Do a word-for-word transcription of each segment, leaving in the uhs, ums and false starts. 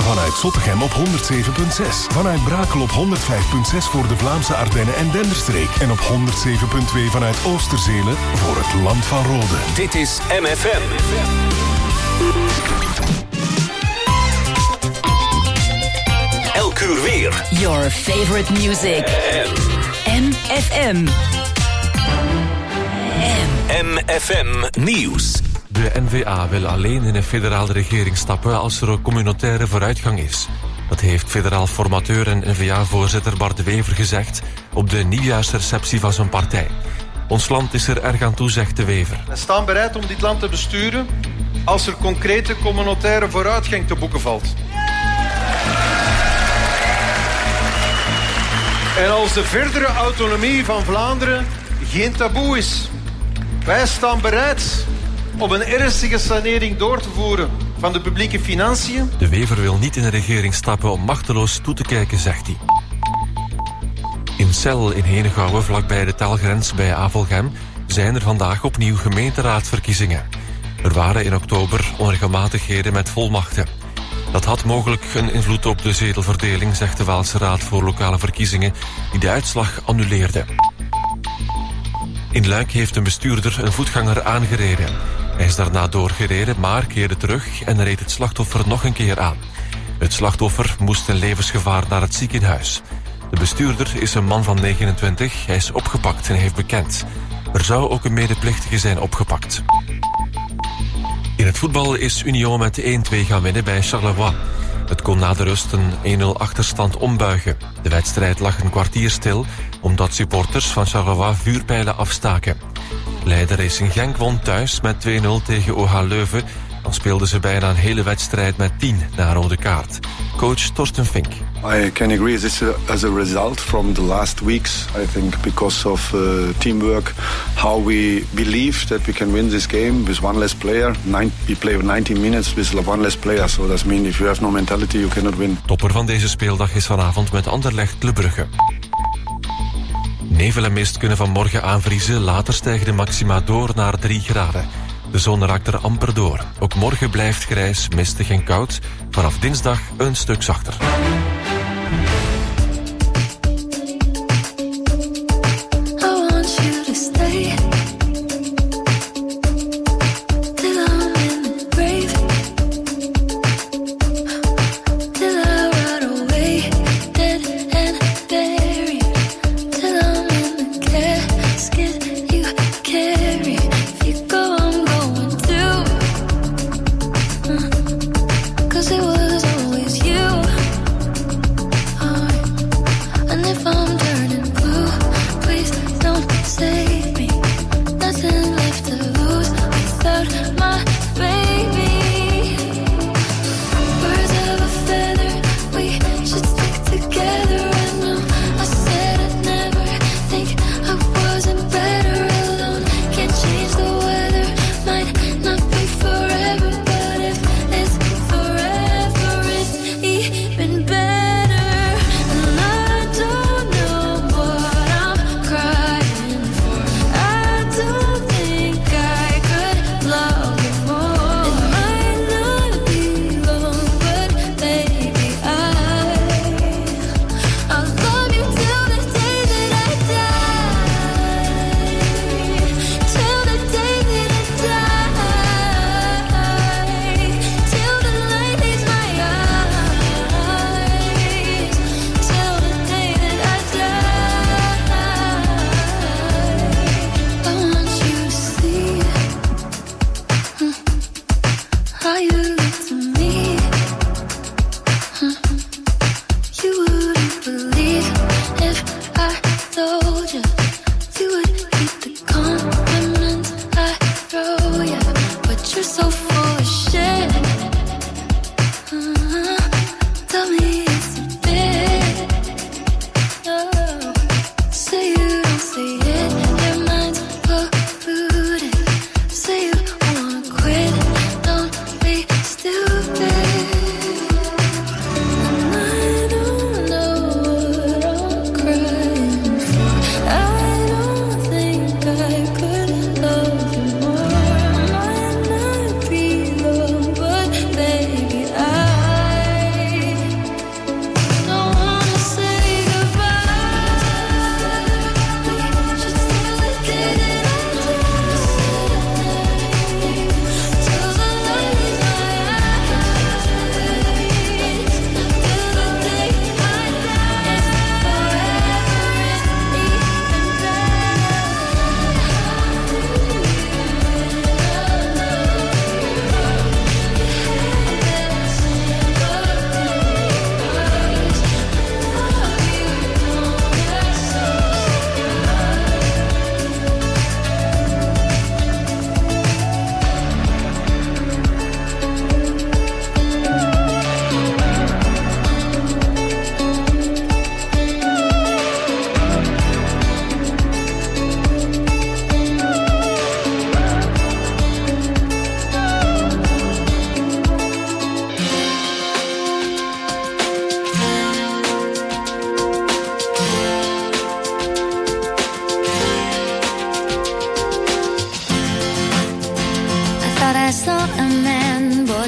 Vanuit Zottegem op honderd zeven komma zes. Vanuit Brakel op honderd vijf komma zes voor de Vlaamse Ardennen en Denderstreek. En op honderd zeven komma twee vanuit Oosterzelen voor het Land van Rode. Dit is M F M. Elk uur weer. Your favorite music. M F M. M F M Nieuws. De N V A wil alleen in een federale regering stappen als er een communautaire vooruitgang is. Dat heeft federaal formateur en N V A-voorzitter Bart De Wever gezegd op de nieuwjaarsreceptie van zijn partij. Ons land is er erg aan toe, zegt De Wever. We staan bereid om dit land te besturen als er concrete communautaire vooruitgang te boeken valt. En als de verdere autonomie van Vlaanderen geen taboe is. Wij staan bereid om een ernstige sanering door te voeren van de publieke financiën. De Wever wil niet in een regering stappen om machteloos toe te kijken, zegt hij. In Cel in Henegouwen, vlakbij de taalgrens bij Avelgem, zijn er vandaag opnieuw gemeenteraadsverkiezingen. Er waren in oktober onregelmatigheden met volmachten. Dat had mogelijk een invloed op de zetelverdeling, zegt de Waalse Raad voor Lokale Verkiezingen, die de uitslag annuleerde. In Luik heeft een bestuurder een voetganger aangereden. Hij is daarna doorgereden, maar keerde terug en reed het slachtoffer nog een keer aan. Het slachtoffer moest in levensgevaar naar het ziekenhuis. De bestuurder is een man van negenentwintig, hij is opgepakt en heeft bekend. Er zou ook een medeplichtige zijn opgepakt. In het voetbal is Union met één twee gaan winnen bij Charleroi. Het kon na de rust een één nul achterstand ombuigen. De wedstrijd lag een kwartier stil, omdat supporters van Charleroi vuurpijlen afstaken. Leider Racing Genk won thuis met twee nul tegen O H Leuven. Dan speelden ze bijna een hele wedstrijd met tien na rode kaart. Coach Torsten Fink. I can agree this as a result from the last weeks. I think because of uh, teamwork, how we believe that we can win this game with one less player. Nine, we play nineteen minutes with one less player. So that means if you have no mentality, you cannot win. Topper van deze speeldag is vanavond met Anderlecht Club Brugge. Nevel en mist kunnen vanmorgen aanvriezen. Later stijgen de maxima door naar drie graden. De zon raakt er amper door. Ook morgen blijft grijs, mistig en koud. Vanaf dinsdag een stuk zachter.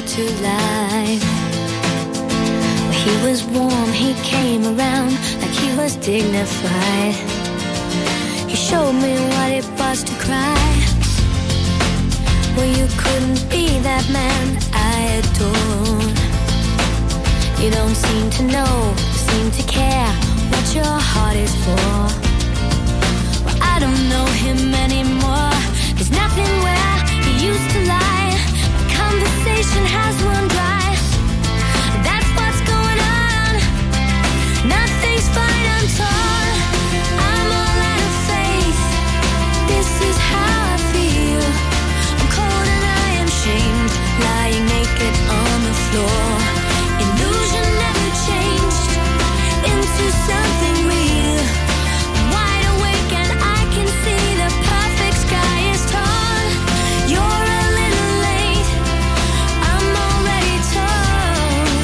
more to life. He was warm, he came around like he was dignified. He showed me what it was to cry. Well, you couldn't be that man I adored. You don't seem to know, seem to care what your heart is for. Well, I don't know him anymore. There's nothing where he used to lie. The conversation has run dry. That's what's going on. Nothing's fine, I'm torn. I'm all out of faith. This is how I feel. I'm cold and I am shamed, lying naked on the floor. Illusion never changed into something real. I'm wide awake and I can see the perfect sky is torn. You're a little late, I'm already torn.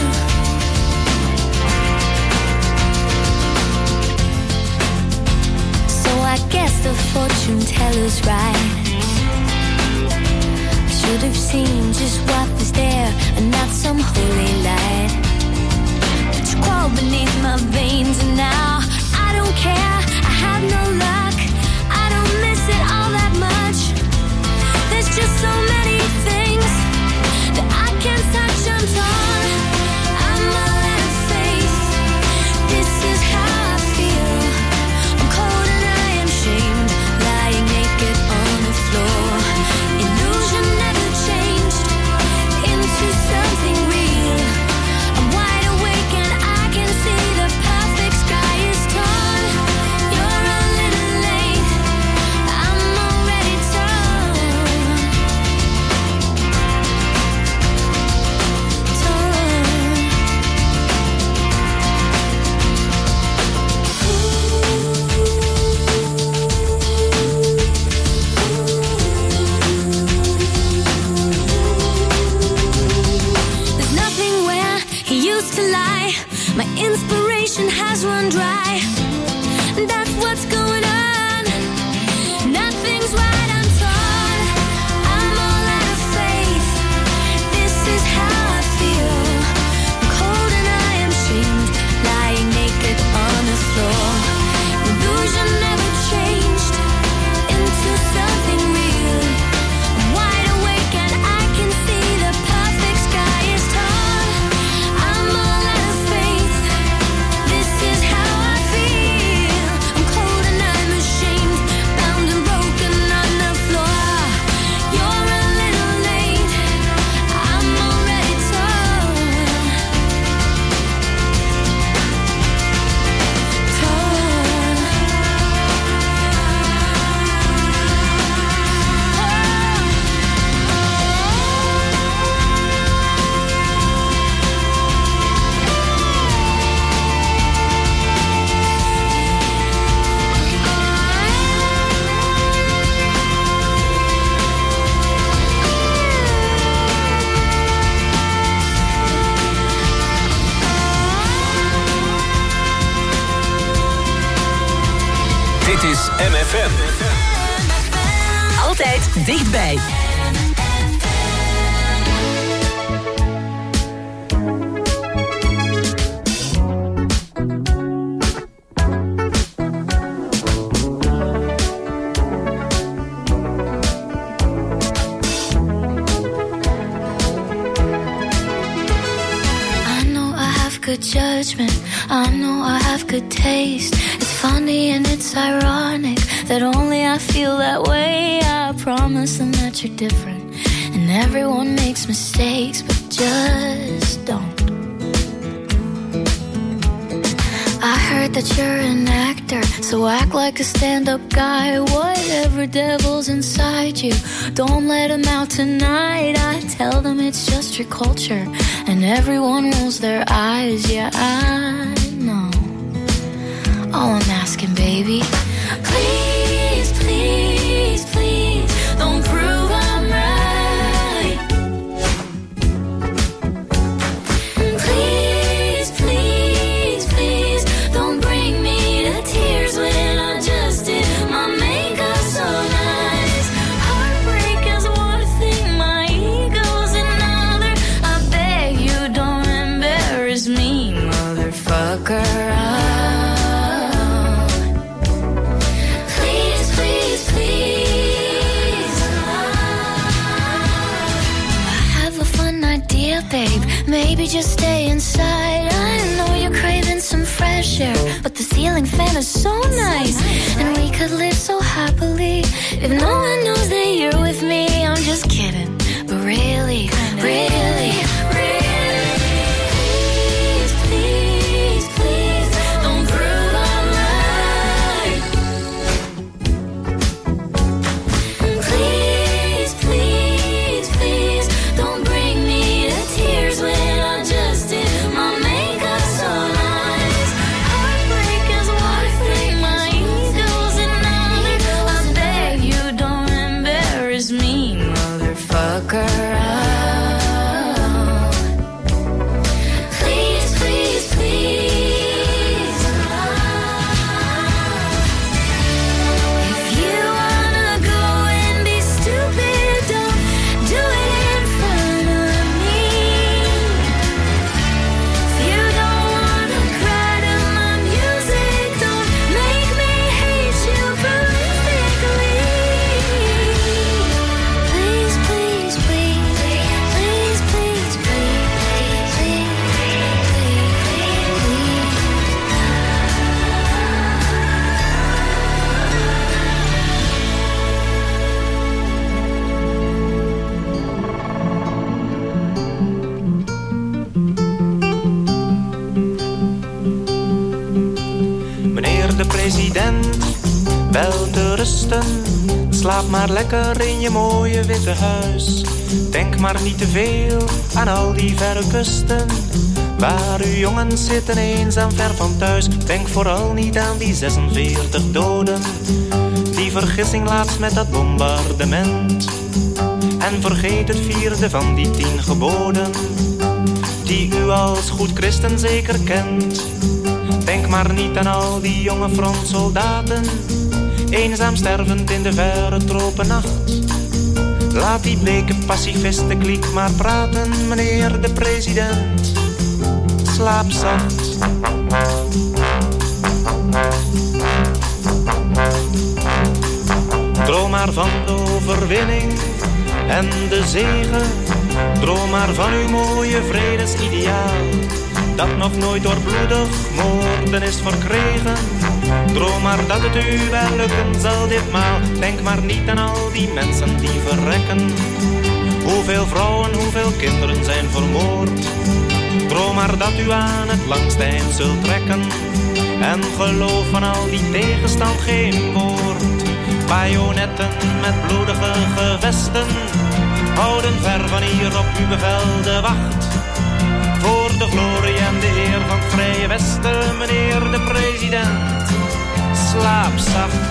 So I guess the fortune teller's right. I should have seen just what was there and not some holy light. But you crawl beneath my veins and now I don't care, I have no luck. I don't miss it all that much. There's just so many things that I can't touch, I'm torn. I'm all out of faith. This is how I feel. I'm cold and I am shamed, lying naked on the floor. Illusion never changed into something real. I'm wide awake and I can see the perfect sky is torn. You're a little late, I'm already torn. There's nothing where he used to lie. My inspiration has run dry. That's what's going on. Nothing's right, I'm torn. I'm all out of faith. This is how I feel. I'm cold and I am shamed, lying naked on the floor. Illusion never changed into something real. I'm wide awake and I can see the perfect sky is torn. I'm all out of faith. This is how I feel. I'm cold and I'm ashamed, bound and broken on the floor. You're a little late, I'm already torn. Dit is M F M. Altijd dichtbij. I know I have good judgment, I know I have good taste. It's funny and it's ironic that only I feel that way. I promise them that you're different, and everyone makes mistakes, but just don't. I heard that you're an actor, so act like a stand-up guy. Whatever devil's inside you, don't let him out tonight. I tell them it's just your culture, and everyone rolls their eyes. Yeah, I know. All I'm asking, baby, please, please, please, don't prove I'm right. Please, please, please, don't bring me to tears when I just did my makeup so nice. Heartbreak is one thing, my ego's another. I babe, maybe just stay inside. I know you're craving some fresh air, but the ceiling fan is so nice, and we could live so happily if no one knows that you're with me. I'm just kidding, but really, really, really, please, please, please, don't prove I'm right. Please, please, please, don't bring me to tears when I just did my makeup so nice. Heartbreak is what I think my ego's another. I beg you don't embarrass me, motherfucker. Please, please, please. If you wanna go and be stupid, don't do it in front of me. If you don't wanna cry to my music, don't make me hate you prolifically. Please, please, please, please, please, please, please, please, please. Meneer de president, wel te rusten. Slaap maar lekker in je mooie witte huis. Denk maar niet te veel aan al die verre kusten, waar uw jongens zitten eenzaam ver van thuis. Denk vooral niet aan die zesenveertig doden, die vergissing laatst met dat bombardement. En vergeet het vierde van die tien geboden, die u als goed christen zeker kent. Denk maar niet aan al die jonge frontsoldaten, eenzaam stervend in de verre tropennacht. Laat die bleke pacifistenkliek maar praten, meneer de president. Slaap zacht. Droom maar van de overwinning en de zegen. Droom maar van uw mooie vredesideaal, dat nog nooit door bloedig moorden is verkregen. Droom maar dat het u wel lukken zal ditmaal. Denk maar niet aan al die mensen die verrekken. Hoeveel vrouwen, hoeveel kinderen zijn vermoord. Droom maar dat u aan het langste eind zult trekken. En geloof van al die tegenstand geen woord. Bajonetten met bloedige gevesten houden ver van hier op uw bevel de wacht. Voor de glorie en de eer van het vrije Westen, meneer de president. Slaap zacht.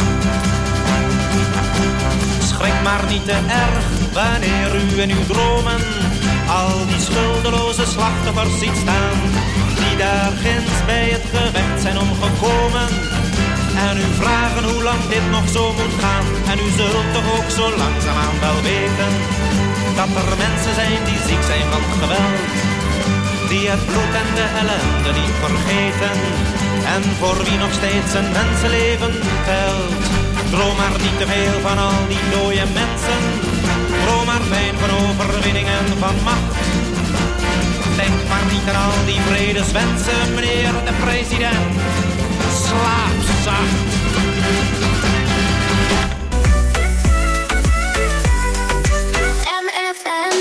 Schrik maar niet te erg wanneer u in uw dromen al die schuldeloze slachtoffers ziet staan, die daar ginds bij het gevecht zijn omgekomen. En u vragen hoe lang dit nog zo moet gaan. En u zult toch ook zo langzaamaan wel weten dat er mensen zijn die ziek zijn van geweld, die het bloed en de ellende niet vergeten, en voor wie nog steeds een mensenleven telt. Droom maar niet te veel van al die dode mensen. Droom maar fijn van overwinning en van macht. Denk maar niet aan al die vredeswensen, meneer de president. Slaap zacht. M F M.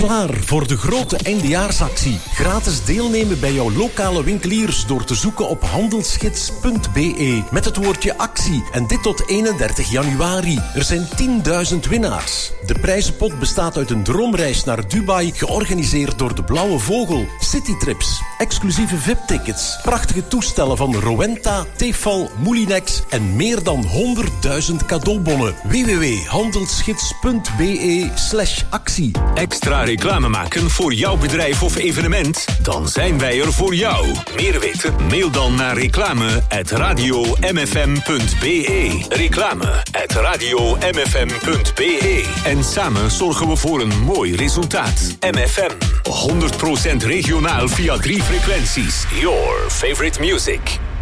Klaar voor de grote eindejaarsactie. Gratis deelnemen bij jouw lokale winkeliers door te zoeken op handelsgids punt b e met het woordje actie. En dit tot eenendertig januari. Er zijn tienduizend winnaars. De prijzenpot bestaat uit een droomreis naar Dubai, georganiseerd door de Blauwe Vogel, citytrips, exclusieve V I P-tickets, prachtige toestellen van Rowenta, Tefal, Moulinex en meer dan honderdduizend cadeaubonnen. w w w punt handelsgids punt b e slash actie. Extra reclame maken voor jouw bedrijf of evenement? Dan zijn wij er voor jou. Meer weten? Mail dan naar reclame at radio m f m punt b e. Reclame at radio m f m punt b e. En samen zorgen we voor een mooi resultaat. M F M, honderd procent regionaal via drie frequenties. Your favorite music.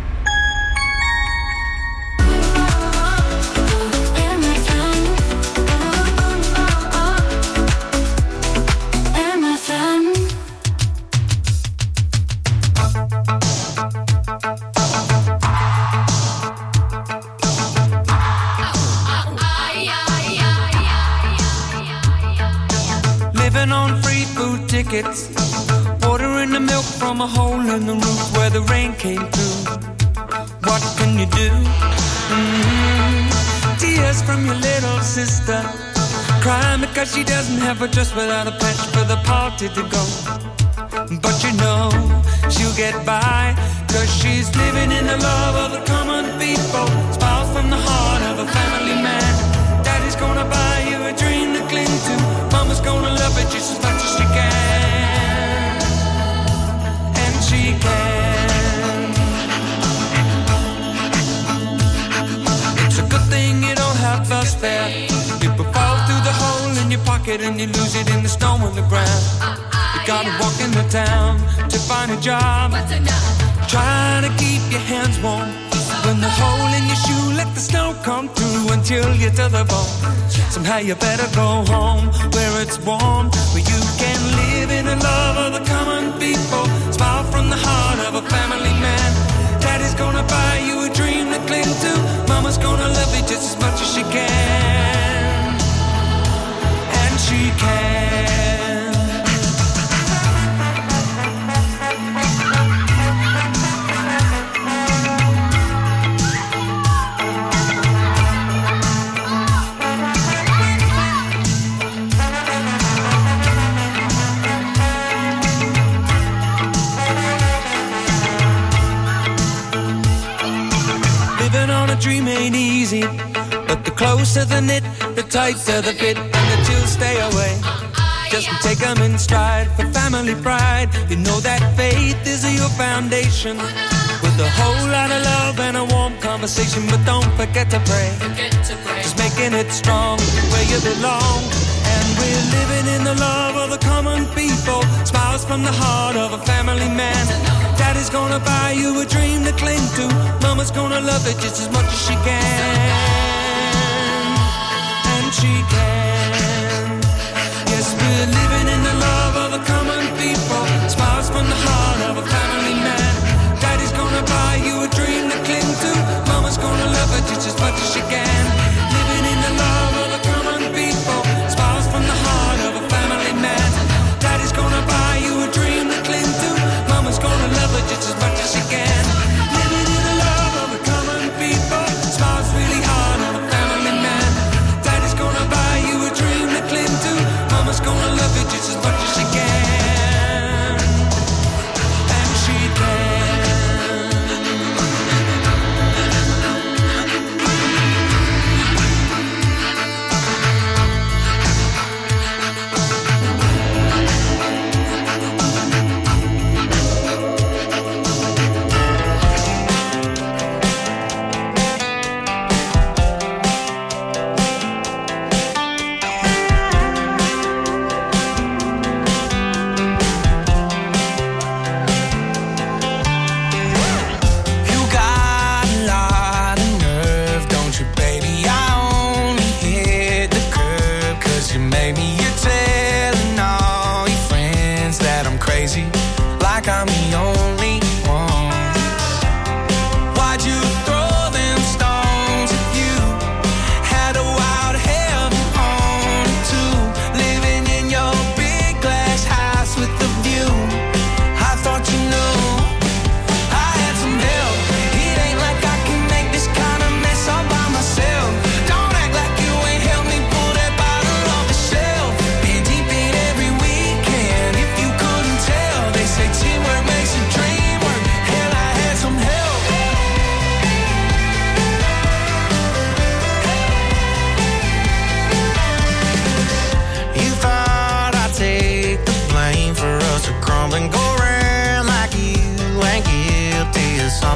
Tickets, watering the milk from a hole in the roof where the rain came through. What can you do? Mm-hmm. Tears from your little sister, crying because she doesn't have a dress without a patch for the party to go. But you know she'll get by, cause she's living in the love of the common people. Smiles from the heart of a family man. Daddy's gonna buy you a dream to cling to. Mama's gonna love it just as much as she can. And she can. It's a good thing you don't have us there. People fall through the hole in your pocket and you lose it in the snow on the ground. You gotta walk in the town to find a job. Try to keep your hands warm. When the hole in your shoe, let the snow come through until you're to the bone. Somehow you better go home where it's warm, where you can live in the love of the common people. Smile from the heart of a family man. Daddy's gonna buy you a dream to cling to. Mama's gonna love you just as much as she can. And she can. Dream ain't easy, but the closer the knit, the tighter the fit, and the chills stay away. Just take them in stride for family pride. You know that faith is your foundation, with a whole lot of love and a warm conversation. But don't forget to pray, just making it strong where you belong. And we're living in the love of the common people. Smiles from the heart of a family man. Daddy's gonna buy you a dream to cling to. Mama's gonna love it just as much as she can. And she can. Yes, we're living in the love of the common people. Smiles from the heart of a family man. Daddy's gonna buy you a dream to cling to. Mama's gonna love it just as much as she can. Living in the love of the common people. Smiles from the heart of a family man. Daddy's gonna buy you a dream to cling to. Mama's gonna love it just as much as she can. Living in the love of the common people. Smiles really hard on a family man. Daddy's gonna buy you a dream to cling to. Mama's gonna love it just as much as she can. And she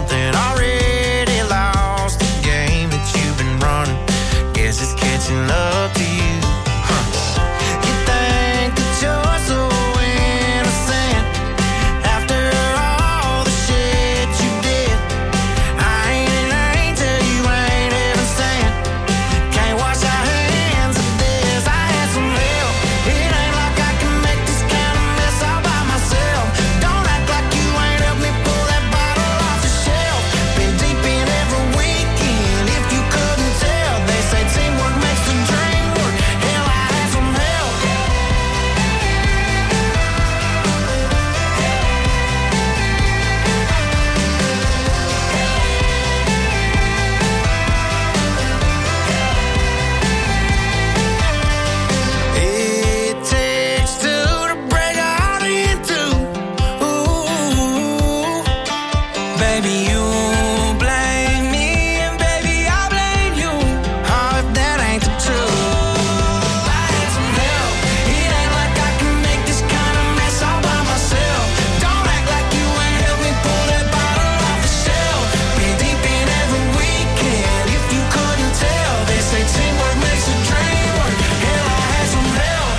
that already lost the game that you've been running. Guess it's catching up to you. Huh. You think that you're so innocent after all the shit you did. I ain't an angel, you ain't even sent. Can't wash our hands of this. I had some help. It ain't like I can make this kind of mess all by myself. Don't act like you ain't helped me pull that bottle off the shelf. Been deep in every weekend, if you couldn't tell. They say teamwork makes the dream work. Hell, I had some help. It takes two to break a heart in two. Ooh, baby, you blame me, and baby, I blame you. Oh, if that ain't the truth, I had some help. It ain't like I can make this kind of mess all by myself. Don't act like you ain't helped me pull that bottle off the shelf. Been deep in every weekend, if you couldn't tell. They say teamwork makes the dream work. Hell, I had some help.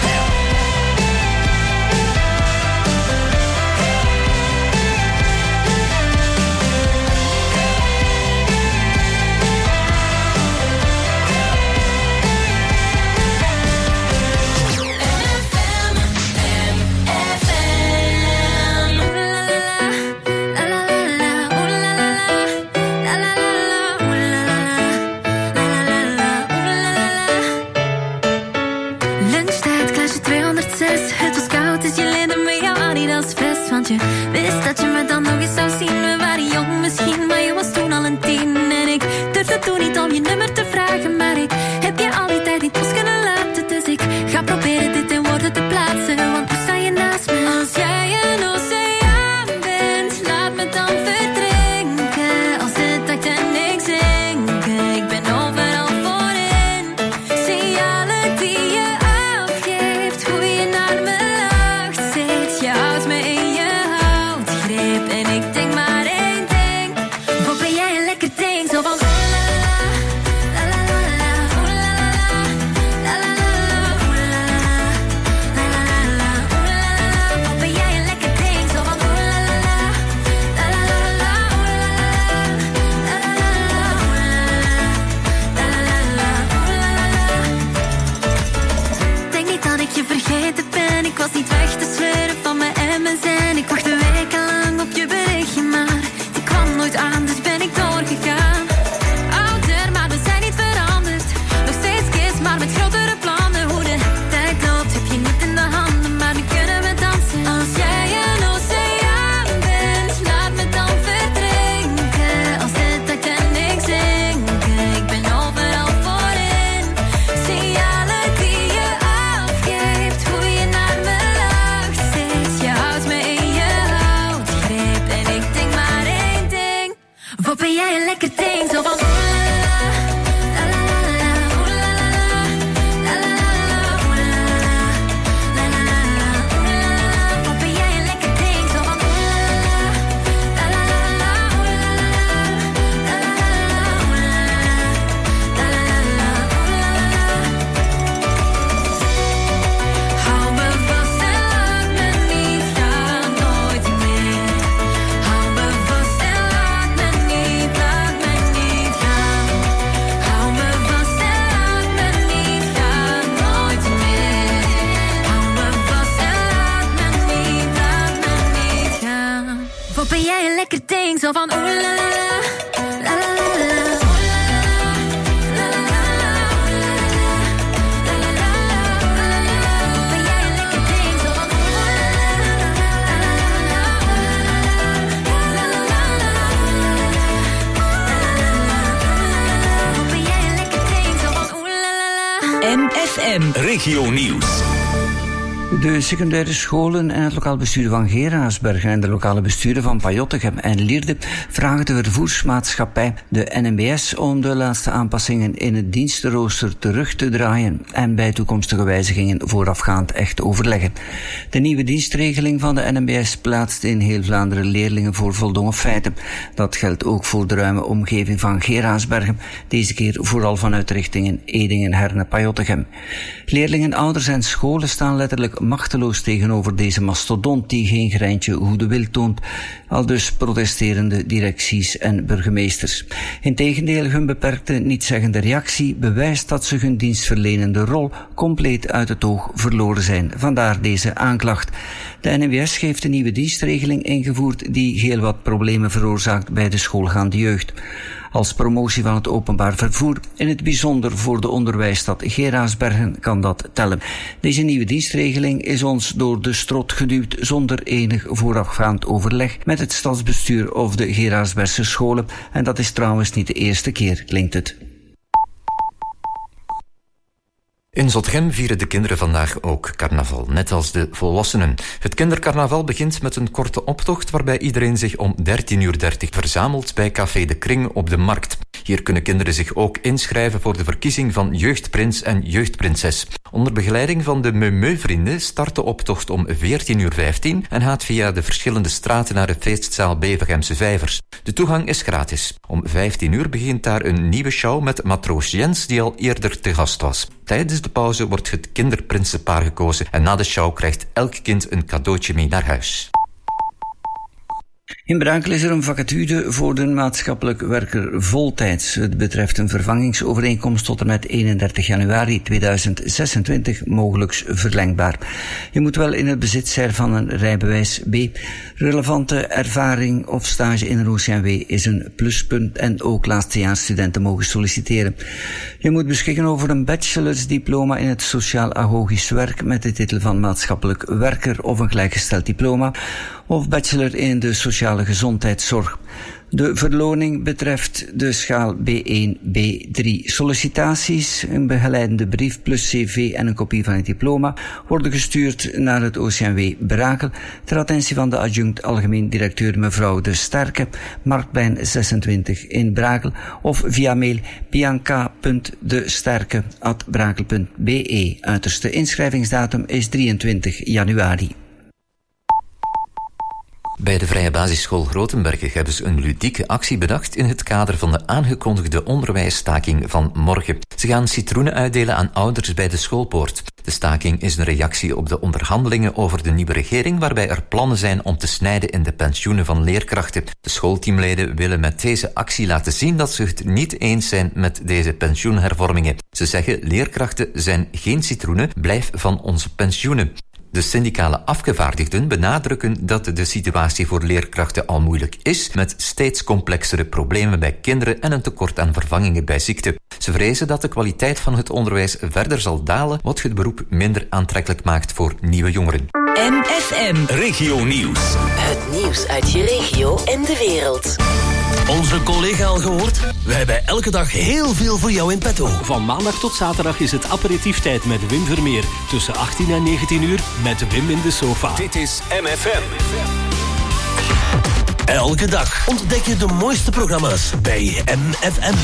Lunchtijd, klasje tweehonderdzes. Het was koud, dus je leende me jouw Adidas vest. Want je wist dat je me dan nog eens zou zien. We waren jong misschien, maar je was toen al een tien. En ik durfde toen niet om je nummer te vragen. Maar ik heb je al die tijd niet los kunnen laten. Dus ik ga proberen dit in woorden te plaatsen. Want nu sta je naast me. Als jij een oceaan bent, laat me dan verdrinken. Als de tijd en ik zinken, ik ben overal voorin. Signalen die je afgeeft, hoe je naar me lacht, zit. Je houdt me in je houtgreep en ik denk maar één ding. Wat ben jij een lekker ding, zo van oh la la la la la la, oh la la la la la la, oh la la la la la la, oh la la la. Wat ben jij een lekker ding, zo van oh la la la la la la la, oh la la la la la la, oh la la la la, oh la la la. Denk niet dat ik je vergeten ben. Ik was niet weg te zweren van mijn en mijn zijn. Ik wachtte wekenlang op je berichtje, maar die kwam nooit aan, dus ben ik doorgegaan. Ouder, maar we zijn niet veranderd. Nog steeds kids, maar met grotere plannen. Hoe de tijd loopt, heb je niet in de handen, maar nu kunnen we dansen. Als jij een oceaan bent, laat me dan verdrinken. Als de tijd en ik zinken, ik ben overal voorin. Signalen die je afgeeft, hoe je naar me lacht, zit. Je houdt me in je houtgreep en ik denk maar één ding. Wat ben jij een lekker ding, zo van oh la la la la la, oh la la la la la la, oh la la la la la la, oh la la la. Wat ben jij een lekker ding, zo van oh la la la la la, oh la la la la la la, oh la la la la la, oh la la la. Hou me vast en laat me niet gaan, nooit meer. Hou me vast en laat me niet, laat me niet gaan. Hou me vast en laat me niet gaan, nooit meer. Hou me vast en laat me niet, laat me niet gaan. Wat ben jij een lekker ding, zo van oh la la la la la la la, oh la la la la la la, oh la la la la la la, oh la la la. Wat ben jij een lekker ding, zo van oh la la la la la la la la la la, oh la la la la la la. Wat ben jij een lekker ding, zo van oh la la la. M F M. Regio Nieuws. De secundaire scholen en het lokaal bestuur van Geraardsbergen en de lokale besturen van Pajottegem en Lierde vragen de vervoersmaatschappij, de N M B S, om de laatste aanpassingen in het dienstenrooster terug te draaien en bij toekomstige wijzigingen voorafgaand echt te overleggen. De nieuwe dienstregeling van de N M B S plaatst in heel Vlaanderen leerlingen voor voldongen feiten. Dat geldt ook voor de ruime omgeving van Geraardsbergen, deze keer vooral vanuit richtingen Edingen, Herne, Pajottegem. Leerlingen, ouders en scholen staan letterlijk machteloos tegenover deze mastodont die geen greintje goede wil toont, aldus protesterende directies en burgemeesters. Integendeel, hun beperkte nietzeggende reactie bewijst dat ze hun dienstverlenende rol compleet uit het oog verloren zijn. Vandaar deze aanklacht. De N M B S heeft een nieuwe dienstregeling ingevoerd die heel wat problemen veroorzaakt bij de schoolgaande jeugd. Als promotie van het openbaar vervoer, in het bijzonder voor de onderwijsstad Geraardsbergen, kan dat tellen. Deze nieuwe dienstregeling is ons door de strot geduwd zonder enig voorafgaand overleg met het stadsbestuur of de Geraardsbergse scholen. En dat is trouwens niet de eerste keer, klinkt het. In Zottegem vieren de kinderen vandaag ook carnaval, net als de volwassenen. Het kindercarnaval begint met een korte optocht waarbij iedereen zich om dertien uur dertig verzamelt bij Café de Kring op de Markt. Hier kunnen kinderen zich ook inschrijven voor de verkiezing van jeugdprins en jeugdprinses. Onder begeleiding van de Meumeu-vrienden start de optocht om veertien uur vijftien en gaat via de verschillende straten naar de feestzaal Bevergemse Vijvers. De toegang is gratis. Om vijftien uur begint daar een nieuwe show met matroos Jens die al eerder te gast was. Tijdens de pauze wordt het kinderprinsenpaar gekozen en na de show krijgt elk kind een cadeautje mee naar huis. In Brakel is er een vacature voor de maatschappelijk werker voltijds. Het betreft een vervangingsovereenkomst tot en met eenendertig januari tweeduizend zesentwintig, mogelijks verlengbaar. Je moet wel in het bezit zijn van een rijbewijs B. Relevante ervaring of stage in een O C M W is een pluspunt en ook laatstejaarsstudenten mogen solliciteren. Je moet beschikken over een bachelorsdiploma in het sociaal-agogisch werk met de titel van maatschappelijk werker of een gelijkgesteld diploma, of bachelor in de sociale gezondheidszorg. De verloning betreft de schaal B één, B drie. Sollicitaties, een begeleidende brief plus cv en een kopie van het diploma worden gestuurd naar het O C M W Brakel ter attentie van de adjunct algemeen directeur mevrouw De Sterke, Marktplein zesentwintig in Brakel, of via mail bianca punt de sterke at brakel punt b e. Uiterste inschrijvingsdatum is drieëntwintig januari. Bij de Vrije Basisschool Grotenbergen hebben ze een ludieke actie bedacht in het kader van de aangekondigde onderwijsstaking van morgen. Ze gaan citroenen uitdelen aan ouders bij de schoolpoort. De staking is een reactie op de onderhandelingen over de nieuwe regering, waarbij er plannen zijn om te snijden in de pensioenen van leerkrachten. De schoolteamleden willen met deze actie laten zien dat ze het niet eens zijn met deze pensioenhervormingen. Ze zeggen: leerkrachten zijn geen citroenen, blijf van onze pensioenen. De syndicale afgevaardigden benadrukken dat de situatie voor leerkrachten al moeilijk is, met steeds complexere problemen bij kinderen en een tekort aan vervangingen bij ziekte. Ze vrezen dat de kwaliteit van het onderwijs verder zal dalen, wat het beroep minder aantrekkelijk maakt voor nieuwe jongeren. M F M Regio Nieuws. Het nieuws uit je regio en de wereld. Onze collega al gehoord? We hebben elke dag heel veel voor jou in petto. Van maandag tot zaterdag is het aperitieftijd met Wim Vermeer. Tussen achttien en negentien uur met Wim in de sofa. Dit is M F M. Elke dag ontdek je de mooiste programma's bij M F M.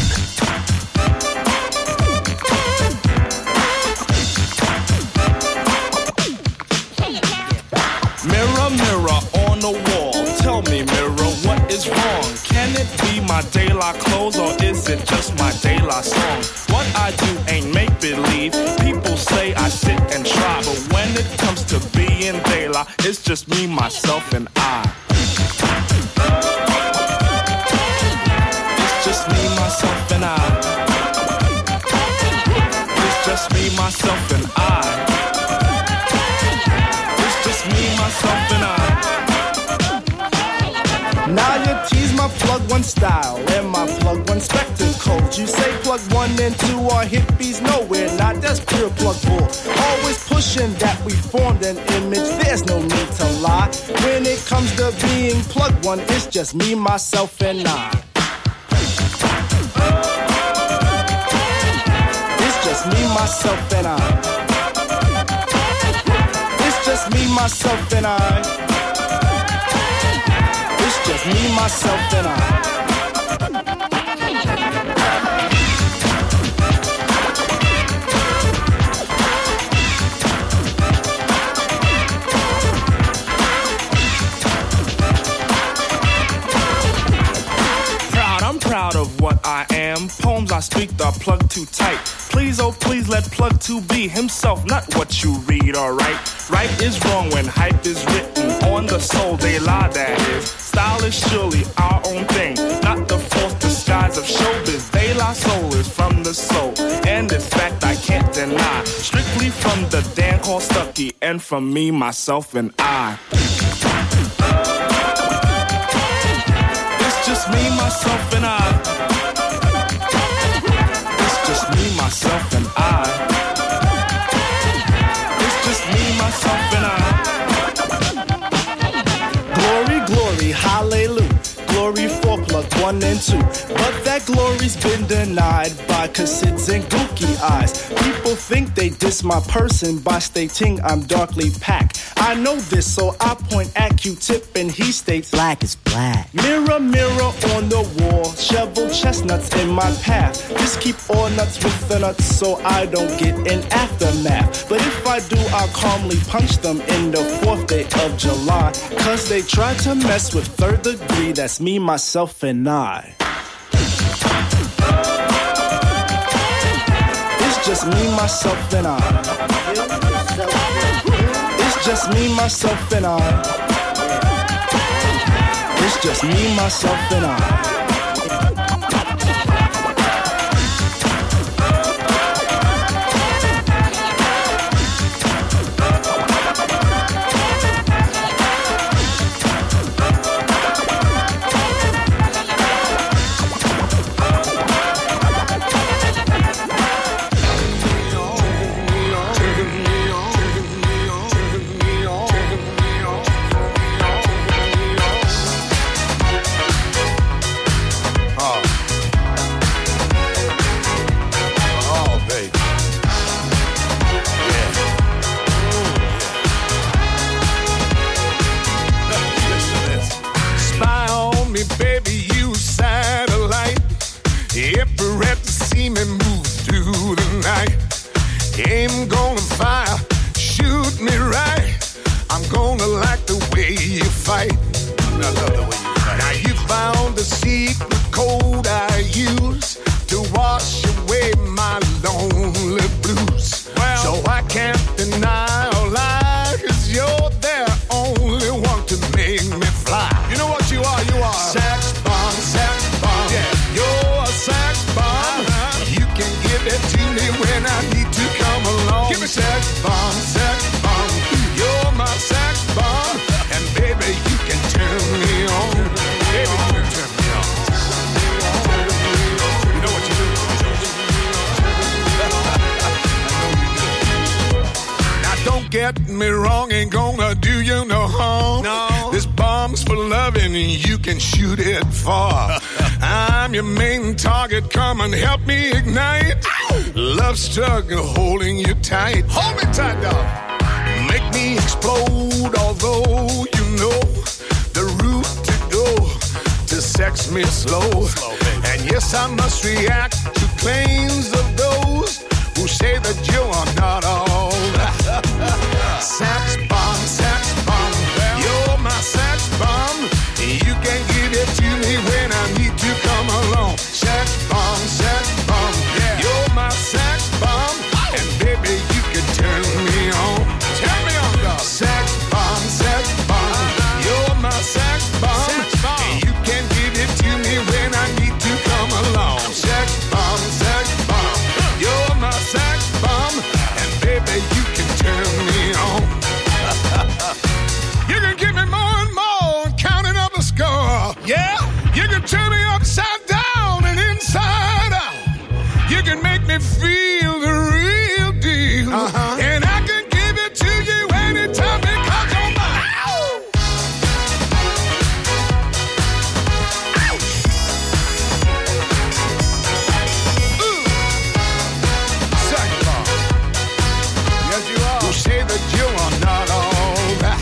Mirror, mirror on the wall, tell me, mirror, what is wrong? Can it be my daylight clothes or is it just my daylight song? What I do ain't make-believe, people say I sit and try, but when it comes to being daylight, it's just me, myself, and I. It's just me, myself, and I. It's just me, myself, and I. Myself and I. Now you tease my plug one style and my plug one spectacles. You say plug one and two are hippies, nowhere not. That's pure plug bull. Always pushing that we formed an image. There's no need to lie. When it comes to being plug one, it's just me, myself, and I. It's just me, myself, and I. myself, and I. It's just me, myself, and I. Proud of what I am. Poems I speak are plugged too tight. Please, oh please, let plug two be himself, not what you read or write. Right is wrong when hype is written on the soul. They lie, that is. Style is surely our own thing, not the false disguise of showbiz. They lie, soul is from the soul, and in fact I can't deny. Strictly from the Dan called Stucky, and from me, myself, and I. Just me, myself, and I. It's just me, myself, and I. It's just me, myself, and I. Glory, glory, hallelujah. Glory for plug one and two. But that glory's been denied by cassids and gookie eyes. People think they diss my person by stating I'm darkly packed. I know this, so I point at Q-Tip and he states black is black. Mirror, mirror on the wall, shovel chestnuts in my path. Just keep all nuts with the nuts so I don't get an aftermath. But if I do, I'll calmly punch them in the fourth day of July. Cause they tried to mess with third degree, that's me, myself, and I. It's just me, myself, and I. It's just me, myself, and I. It's just me, myself, and I. Get me wrong, ain't gonna do you no harm. No. This bomb's for loving, you can shoot it far. I'm your main target, come and help me ignite. Ow! Love struggle, holding you tight. Hold me tight, dog. Make me explode, although you know the route to go to sex me slow. slow and yes, I must react to claims of those who say that you are not all that. Sex bomb, sex bomb, you're my sex bomb. You can give it to me when I need to come along. Sex bomb, sex bomb, yeah. You're my sex bomb, and baby you can turn me on. Turn me on, dog. Sex bomb, sex bomb, you're my sex bomb. Sex bomb. You can give it to me when I need to come along. Sex bomb, sex bomb, you're my sex bomb, and baby you can turn me on. You can give me more and more, counting up the score. Yeah, you can turn me upside down and inside out. You can make me feel the real deal, uh-huh. And I can give it to you anytime because you're mine. Ow! Ouch! Ooh. Second bomb. Yes, you are. Who say that you are not all that?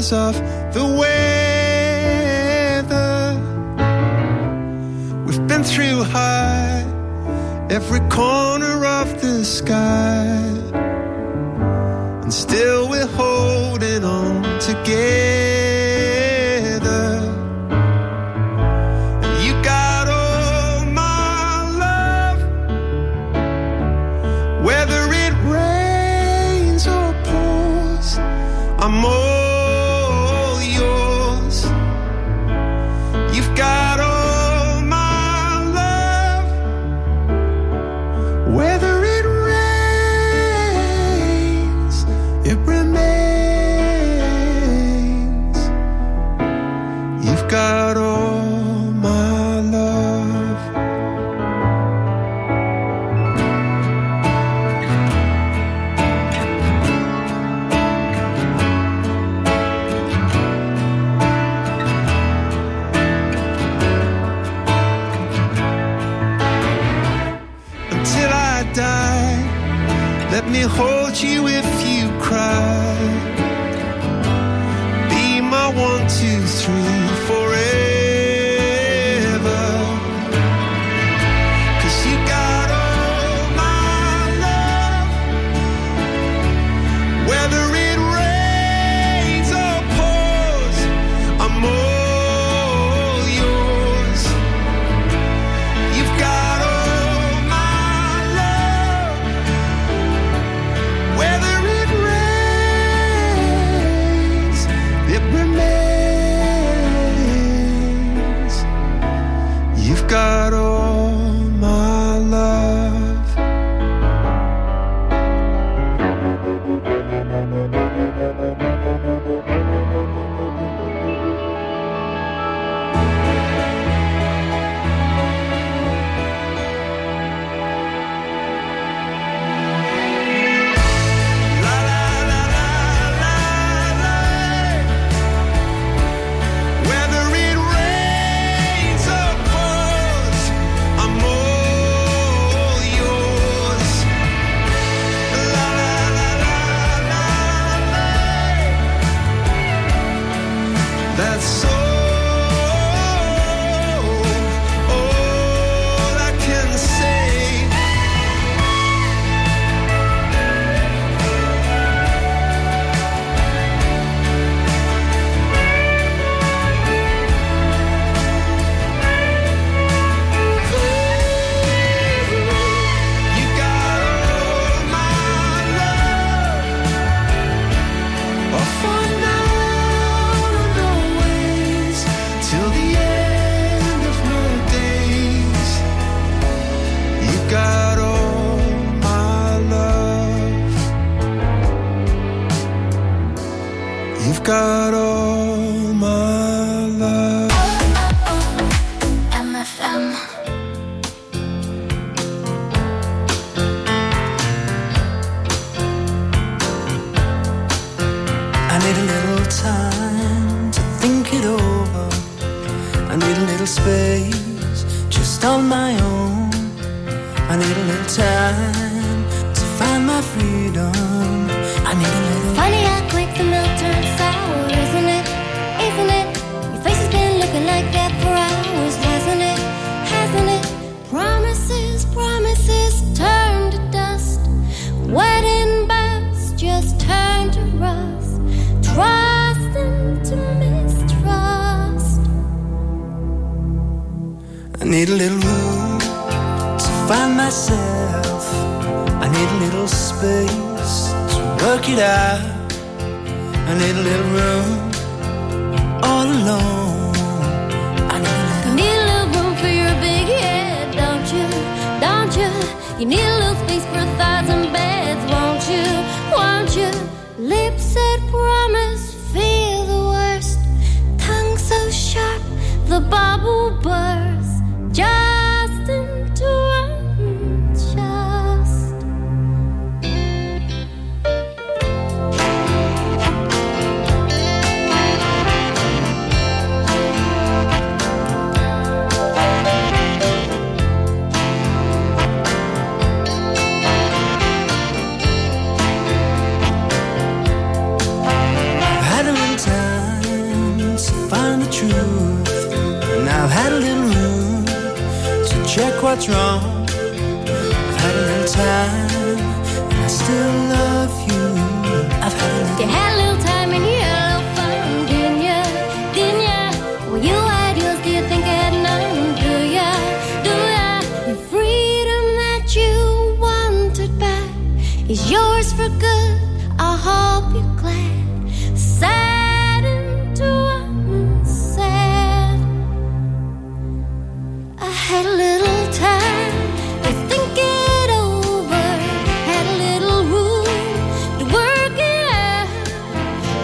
because of the weather. We've been through high, every corner of the sky, and still we're holding on together. And you got all my love, whether it rains or pours, I'm all yours. You've got all my love, whether it rains, it remains. You've got all my love. Until I die, let me hold you if you cry. Be my one, two, three forever. 'Cause you got all my love, whether it rains or pours, I'm all yours. You've got all my love, whether it rains, it remains. You've got all my love. Whether it rains or pours, I'm all yours. La la la la la la. That's all, all I can say. You got all my love, oh, for now and always, till the end of my days. You got all my love. You've got all my love. M F M. I need a little time to think it over. I need a little space just on my own. I need a little time to find my freedom. I need a little. Funny how quick the milk turns sour, isn't it? Isn't it? Your face has been looking like that for hours, hasn't it? Hasn't it? Promises, promises turn to dust. Wedding bells just turn to rust. Trust into mistrust. I need a little room to find myself. I need a little space to work it out. I need a little room all alone. I need a You little. need a little room for your big head, don't you? Don't you? You need a little space for a thousand beds, won't you? Won't you? Lips that promise, feel the worst. Tongue so sharp, the bubble bursts. Just into unjust. Had a little time truth. And I've had a little room to check what's wrong. I've had a little time, and I still love you. I've had a little. You had a little time and you had a little fun, didn't ya? Didn't ya? Well, you had yours, do you think I had none? Do ya? Do ya? The freedom that you wanted back is yours for good. I hope you're glad. Saddened to unsaid. I had a little time to think it over. Had a little room to work it out.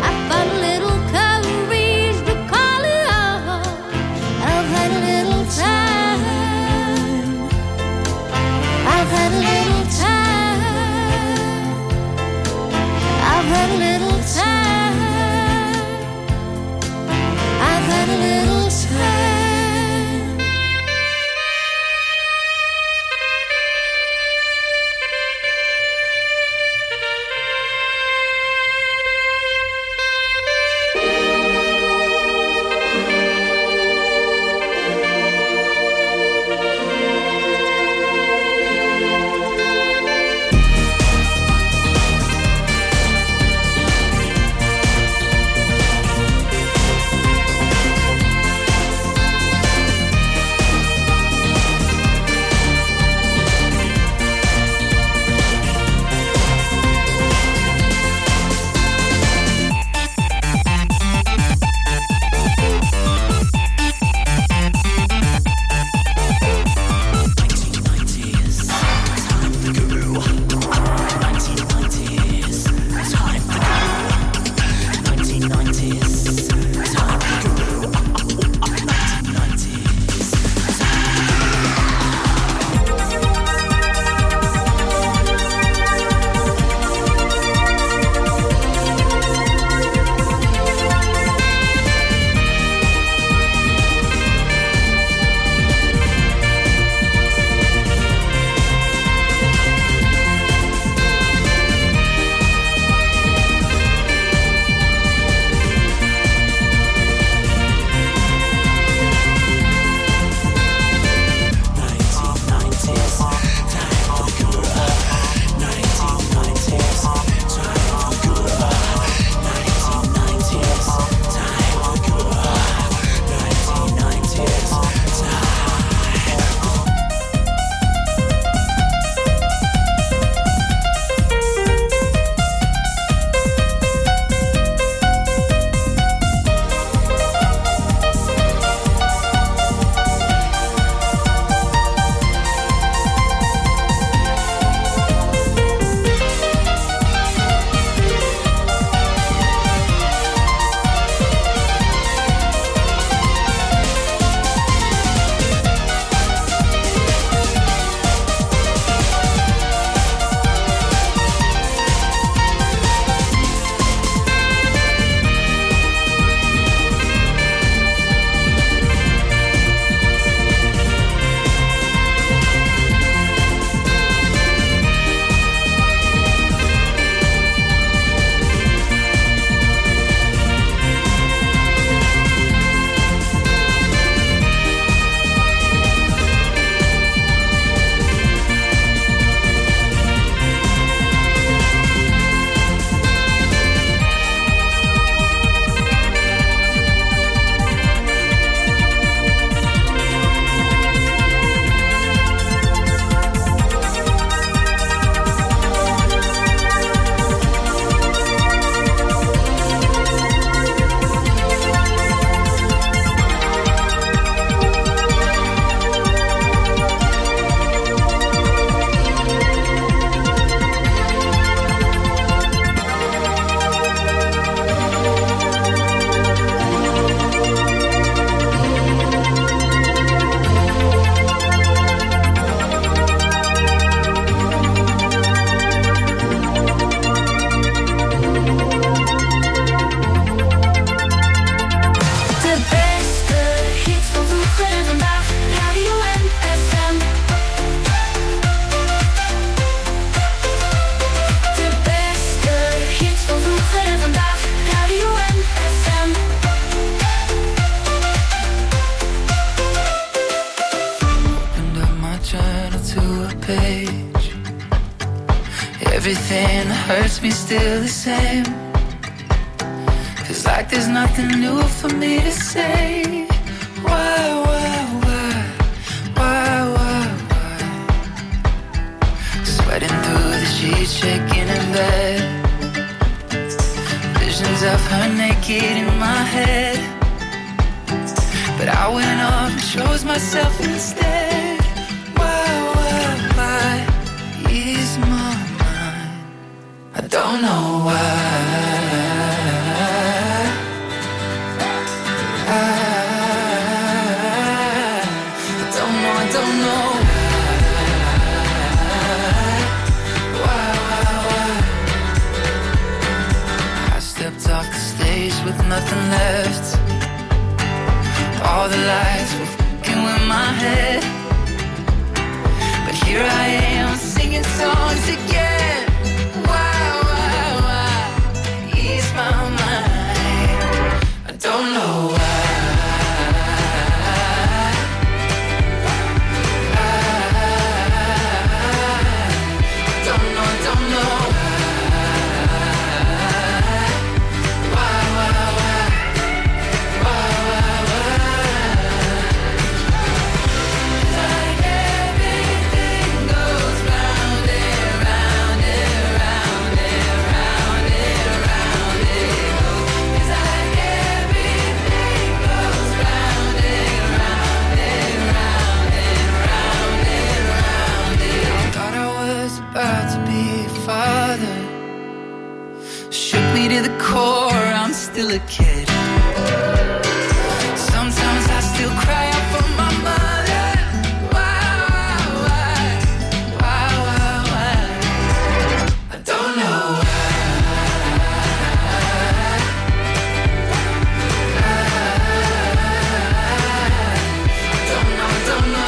hurts me still the same. Feels like there's nothing new for me to say. Why, why, why, why, why, why? Sweating through the sheets, shaking in bed. Visions of her naked in my head. But I went off and chose myself instead. Why, why, why is my mind? I don't know why. I, I don't know, I don't know why, why, why. I stepped off the stage with nothing left. All the lights were f***ing with my head. But here I am singing songs again. Why, why, why ease my mind? I don't know why. I, I don't know, I don't know why, why, why, why, why, why. About to be a father. Shook me to the core, I'm still a kid. Sometimes I still cry out for my mother. Why, why, why, why, why? I don't know why. I don't know, I don't know.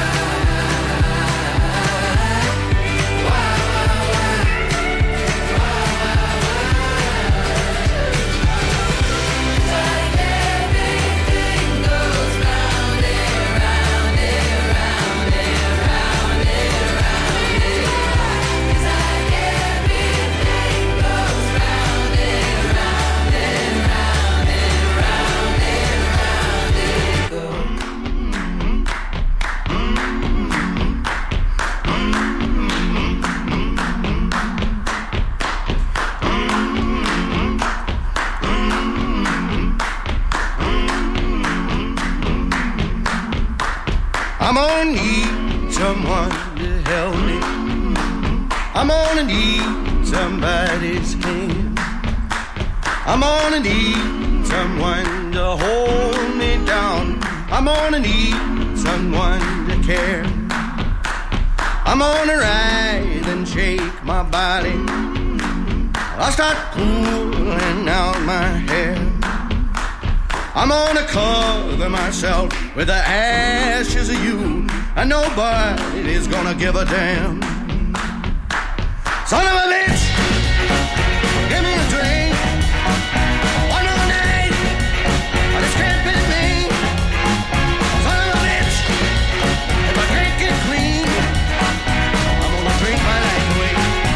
I'm gonna need someone to help me. I'm gonna need somebody's hand. I'm gonna need someone to hold me down. I'm gonna need someone to care. I'm gonna rise and shake my body. I'll start pulling out my hair. I'm gonna cover myself with the ashes of you, and nobody's gonna give a damn. Son of a bitch, give me a drink. One more night, but it's can't be me. Son of a bitch, if I can't get clean, I'm gonna drink my life away.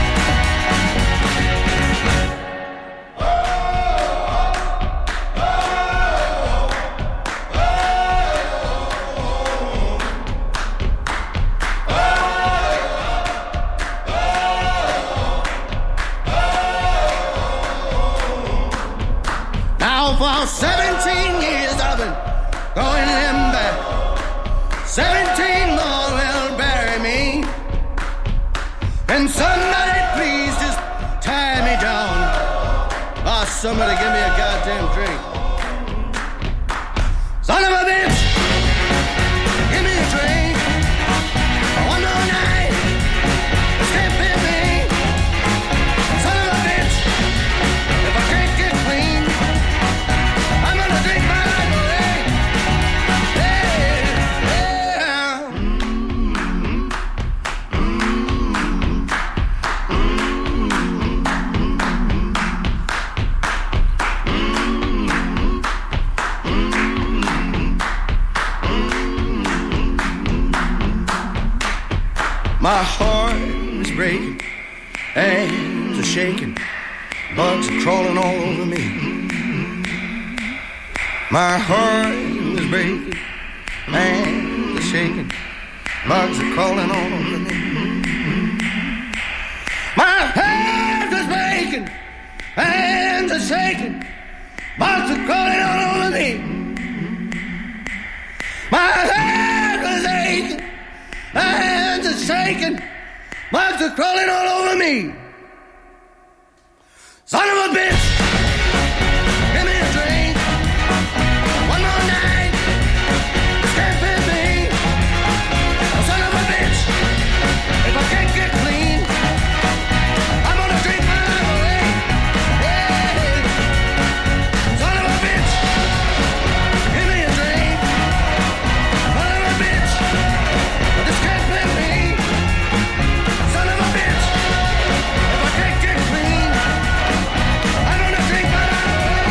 For seventeen years I've been going them back. Seventeen more will bury me. Can somebody please just tie me down? Oh, somebody give me a goddamn drink. Son of a bitch, give me a drink. One more night, this can't be me. Son of a bitch, if I can't get clean, I'm gonna drink my life away. Yeah, yeah. My heart is breaking and the are shaking, bugs are crawling all over me. My heart is breaking, hands are shaking, bugs are crawling all over me. My heart is breaking, hands are shaking, bugs are crawling all over me. My head is aching, my hands are shaking, bugs are crawling all over me. Son of a bitch, give me a drink. One more night, this can't fit me. Oh, son of a bitch, if I can't get clean, I'm gonna drink my life away. Hey, son of a bitch, give me a drink. Son of a bitch, this can't fit me. Son of a bitch, if I can't get clean, I'm gonna drink my life away.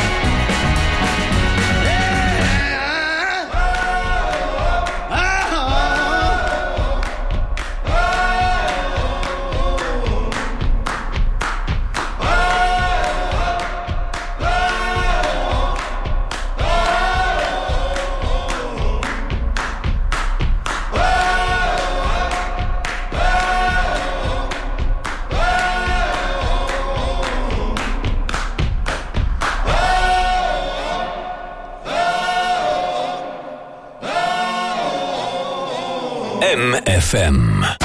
M F M.